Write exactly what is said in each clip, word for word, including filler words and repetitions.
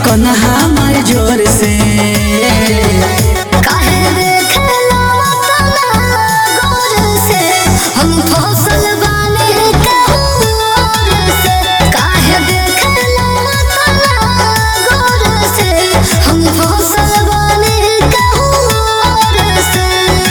धड़कन हमार जोर से काहे देखला तना गौर से हम फसल बानी कहूर से काहे देखला तना गौर से हम फसल बानी कहूर से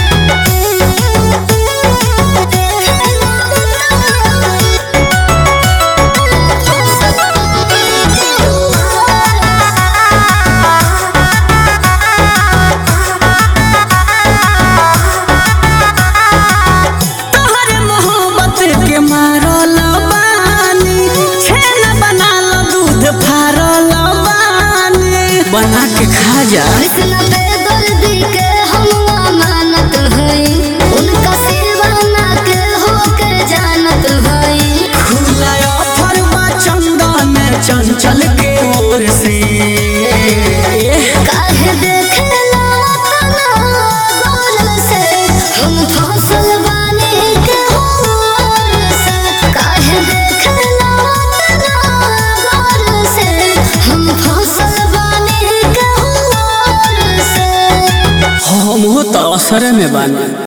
बना के खा जा कृष्ण पे दर्दी के हम अमानत हई उनका सिरवाना के होके जानत हई खुला ऑफर बा चंदन चंचल के ओर से काहे देखला तना गौर से हम फसल बानी कहूर से काहे देखला तना गौर से हम फसल बानी कहूर से हम हो तो असर में बानी।